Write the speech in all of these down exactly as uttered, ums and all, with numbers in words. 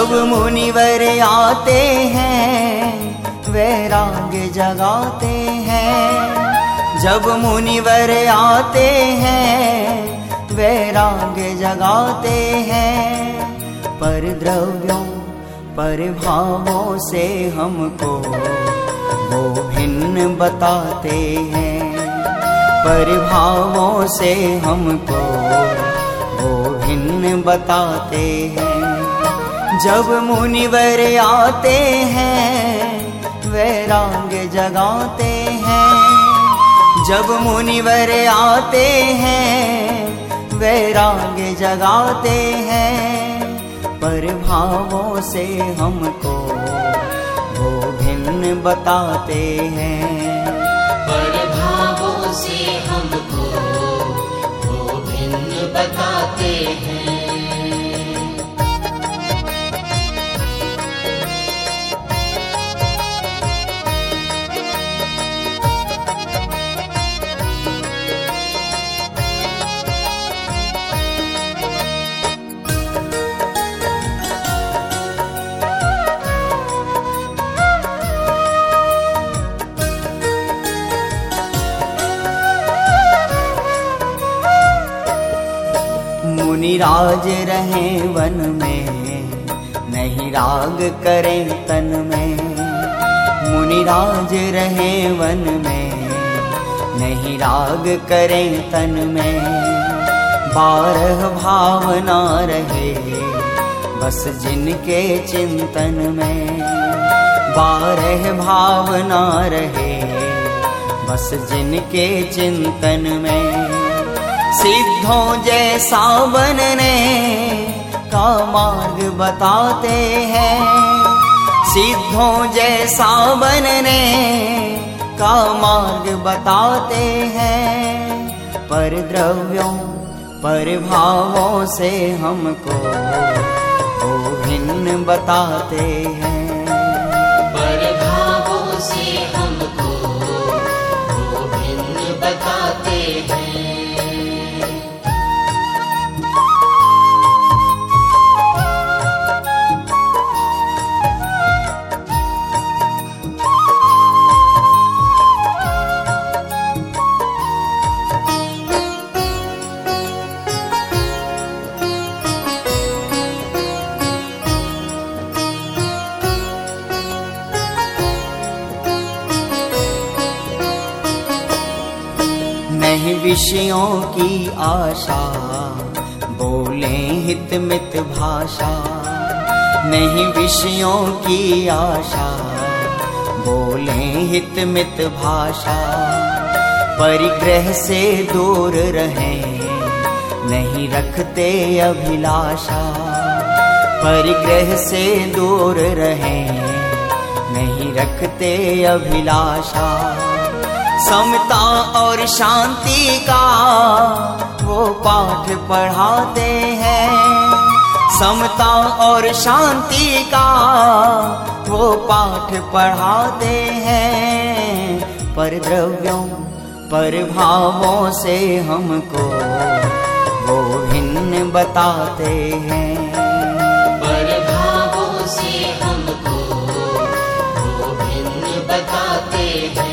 जब मुनिवर आते हैं वैराग्य जगाते हैं, जब मुनिवर आते हैं वैराग्य जगाते हैं। पर द्रव्यों पर भावों से हमको वो भिन्न बताते हैं, पर भावों से हमको वो भिन्न बताते हैं। जब मुनिवर आते हैं वैराग्य जगाते हैं, जब मुनिवर आते हैं वैराग्य जगाते हैं। पर भावों से हमको वो भिन्न बताते हैं, पर भावों से हमको वो भिन्न बताते हैं। मुनिराज रहें वन में नहीं राग करें तन में, मुनिराज रहें वन में नहीं राग करें तन में। बारह भावना रहे बस जिनके चिंतन में, बारह भावना रहे बस जिनके चिंतन में। सिद्धों जैसा बनने का मार्ग बताते हैं, सिद्धों जैसा बनने का मार्ग बताते हैं। पर द्रव्यों पर भावों से हमको वो भिन्न बताते हैं, पर भावों से हमको वो भिन्न बताते हैं। नहीं विषयों की आशा बोले हित मित भाषा, नहीं विषयों की आशा बोले हित मित भाषा। परिग्रह से दूर रहें नहीं रखते अभिलाषा, परिग्रह से दूर रहें नहीं रखते अभिलाषा। समता और शांति का वो पाठ पढ़ाते हैं, समता और शांति का वो पाठ पढ़ाते हैं। पर द्रव्यों पर भावों से हमको वो भिन्न बताते हैं, पर भावों से हमको वो भिन्न बताते हैं।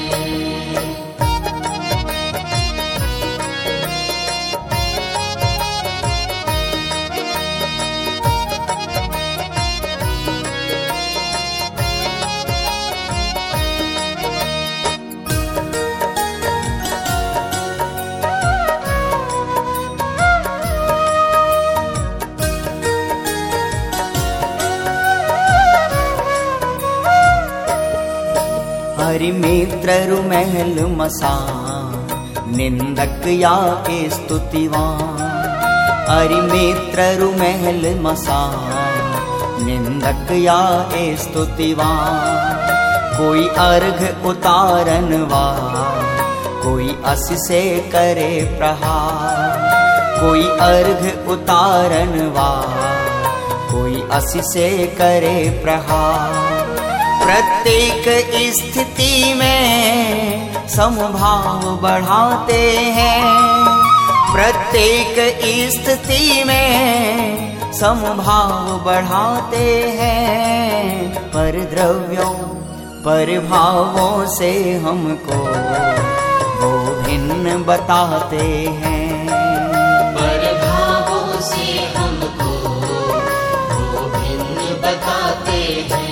हरि मित्र रुमहल मसा निंदक या के स्तुतिवान, हरि मित्र रुमहल मसा निंदक या के स्तुतिवान। कोई अर्घ उतारनवा कोई अस से करे प्रहार, कोई अर्घ उतारनवा कोई अस से करे प्रहार। प्रत्येक स्थिति में समभाव बढ़ाते हैं, प्रत्येक स्थिति में समभाव बढ़ाते हैं, पर द्रव्यों पर भावों से हमको वो भिन्न बताते हैं। पर भावों से हमको वो भिन्न बताते हैं।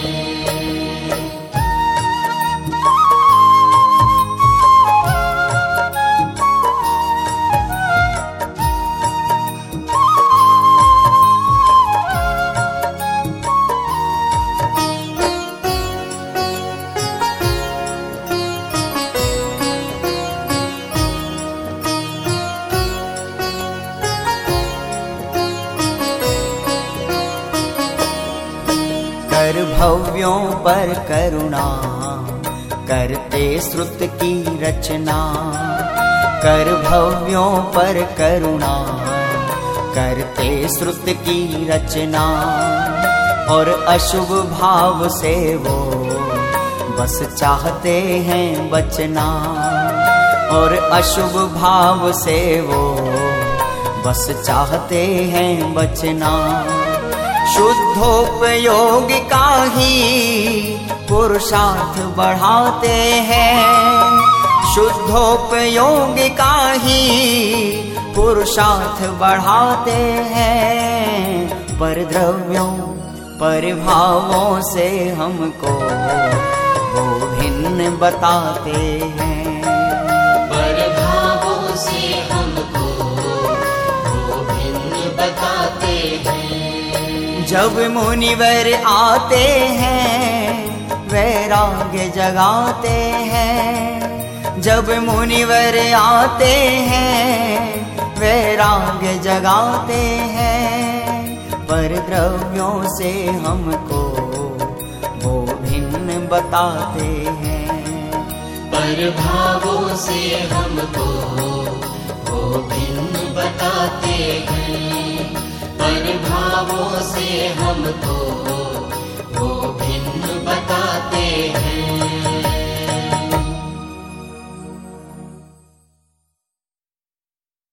कर भव्यों पर करुणा करते श्रुत की रचना, कर भव्यों पर करुणा करते श्रुत की रचना, और अशुभ भाव से वो बस चाहते हैं बचना, और अशुभ भाव से वो बस चाहते हैं बचना। शुद्धोपयोग का ही पुरुषार्थ बढ़ाते हैं, शुद्धोपयोग का ही पुरुषार्थ बढ़ाते हैं, पर द्रव्यों पर भावों से हमको वो भिन्न बताते हैं। पर भावों से हमको वो भिन्न बताते हैं। जब मुनिवर आते हैं वैराग्य जगाते हैं, जब मुनिवर आते हैं वैराग्य जगाते हैं, पर द्रव्यों से हमको वो भिन्न बताते हैं। पर भावों से हमको वो भिन्न बताते हैं। पर भावों से हमको वो भिन्न बताते हैं।